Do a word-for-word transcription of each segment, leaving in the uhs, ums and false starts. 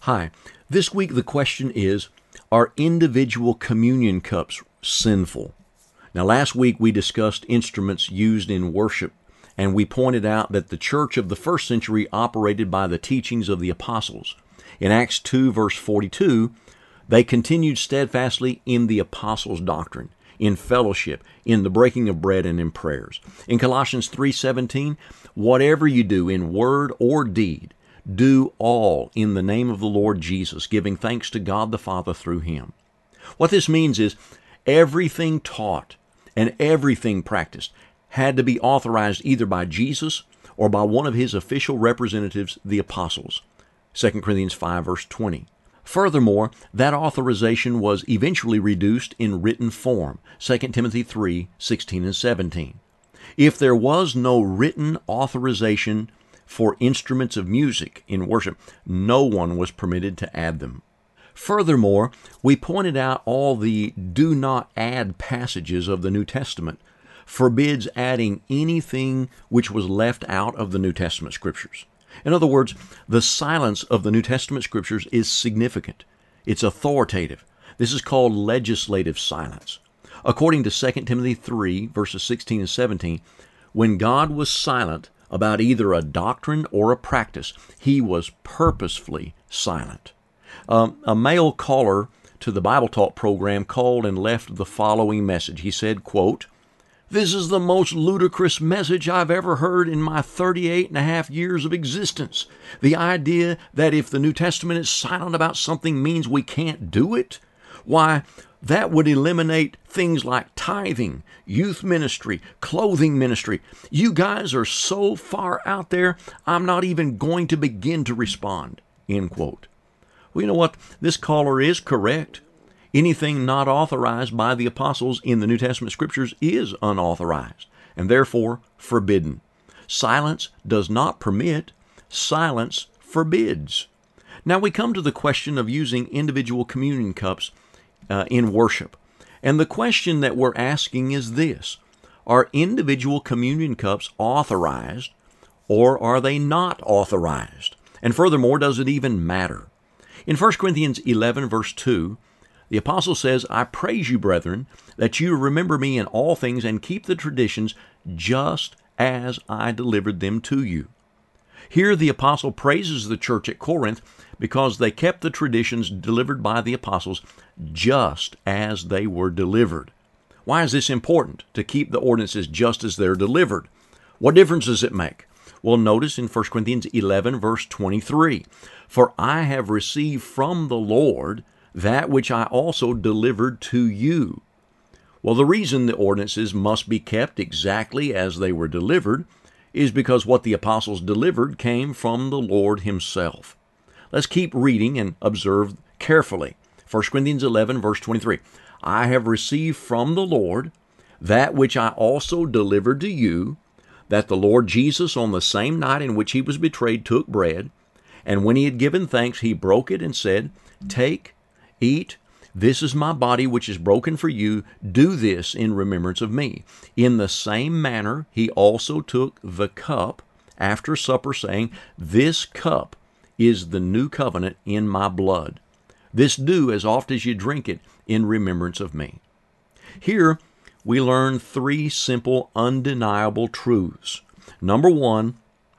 Hi. This week the question is, are individual communion cups sinful? Now last week we discussed instruments used in worship, and we pointed out that the church of the first century operated by the teachings of the apostles. In Acts two verse forty-two, they continued steadfastly in the apostles' doctrine, in fellowship, in the breaking of bread, and in prayers. In Colossians three seventeen, whatever you do in word or deed, do all in the name of the Lord Jesus, giving thanks to God the Father through Him. What this means is everything taught and everything practiced had to be authorized either by Jesus or by one of His official representatives, the apostles. Second Corinthians five verse twenty. Furthermore, that authorization was eventually reduced in written form, Second Timothy three sixteen and seventeen. If there was no written authorization for instruments of music in worship, no one was permitted to add them. Furthermore, we pointed out all the do not add passages of the New Testament forbids adding anything which was left out of the New Testament scriptures. In other words, the silence of the New Testament scriptures is significant. It's authoritative. This is called legislative silence. According to Second Timothy three, verses sixteen and seventeen, when God was silent about either a doctrine or a practice, He was purposefully silent. Um, a male caller to the Bible Talk program called and left the following message. He said, quote, "This is the most ludicrous message I've ever heard in my thirty-eight and a half years of existence. The idea that if the New Testament is silent about something means we can't do it? Why, that would eliminate things like tithing, youth ministry, clothing ministry. You guys are so far out there, I'm not even going to begin to respond." End quote. Well, you know what? This caller is correct. Anything not authorized by the apostles in the New Testament scriptures is unauthorized and therefore forbidden. Silence does not permit, silence forbids. Now we come to the question of using individual communion cups uh, in worship. And the question that we're asking is this: are individual communion cups authorized or are they not authorized? And furthermore, does it even matter? In First Corinthians eleven verse two, the apostle says, "I praise you, brethren, that you remember me in all things and keep the traditions just as I delivered them to you." Here the apostle praises the church at Corinth because they kept the traditions delivered by the apostles just as they were delivered. Why is this important, to keep the ordinances just as they're delivered? What difference does it make? Well, notice in First Corinthians eleven verse twenty-three, "For I have received from the Lord that which I also delivered to you." Well, the reason the ordinances must be kept exactly as they were delivered is because what the apostles delivered came from the Lord Himself. Let's keep reading and observe carefully. First Corinthians eleven, verse twenty-three. "I have received from the Lord that which I also delivered to you, that the Lord Jesus, on the same night in which He was betrayed, took bread, and when He had given thanks, He broke it and said, 'Take, eat, this is my body which is broken for you. Do this in remembrance of me.' In the same manner, He also took the cup after supper, saying, 'This cup is the new covenant in my blood. This do as oft as you drink it in remembrance of me.'" Here we learn three simple, undeniable truths. Number one,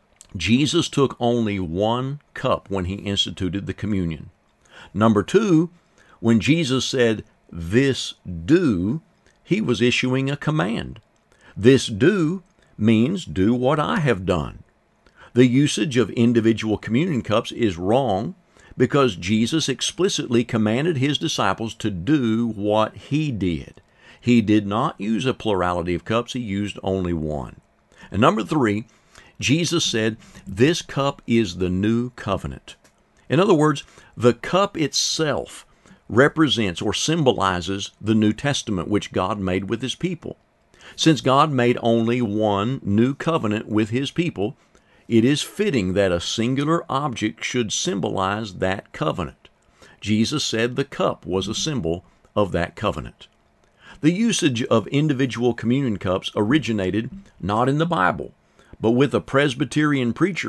Jesus took only one cup when He instituted the communion. Number two, when Jesus said, "This do," He was issuing a command. This do means do what I have done. The usage of individual communion cups is wrong because Jesus explicitly commanded His disciples to do what He did. He did not use a plurality of cups. He used only one. And number three, Jesus said, "This cup is the new covenant." In other words, the cup itself represents or symbolizes the New Testament which God made with His people. Since God made only one new covenant with His people, it is fitting that a singular object should symbolize that covenant. Jesus said the cup was a symbol of that covenant. The usage of individual communion cups originated not in the Bible, but with a Presbyterian preacher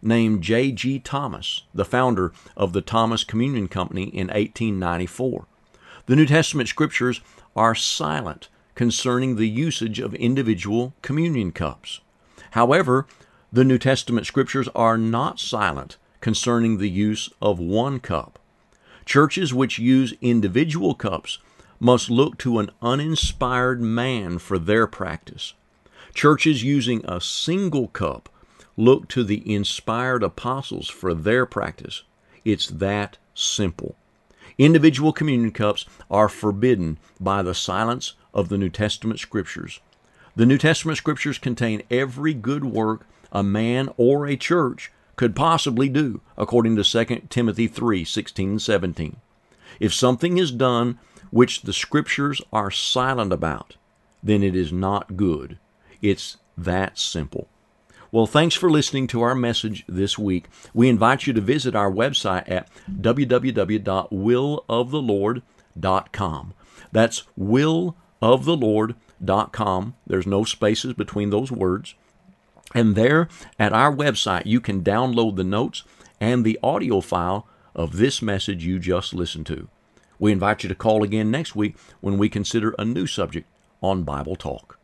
named J G Thomas, the founder of the Thomas Communion Company in eighteen ninety-four. The New Testament scriptures are silent concerning the usage of individual communion cups. However, the New Testament scriptures are not silent concerning the use of one cup. Churches which use individual cups must look to an uninspired man for their practice. Churches using a single cup look to the inspired apostles for their practice. It's that simple. Individual communion cups are forbidden by the silence of the New Testament scriptures. The New Testament scriptures contain every good work a man or a church could possibly do, according to Second Timothy three, sixteen and seventeen. If something is done which the scriptures are silent about, then it is not good. It's that simple. Well, thanks for listening to our message this week. We invite you to visit our website at w w w dot will of the lord dot com. That's will of the lord dot com. There's no spaces between those words. And there at our website, you can download the notes and the audio file of this message you just listened to. We invite you to call again next week when we consider a new subject on Bible Talk.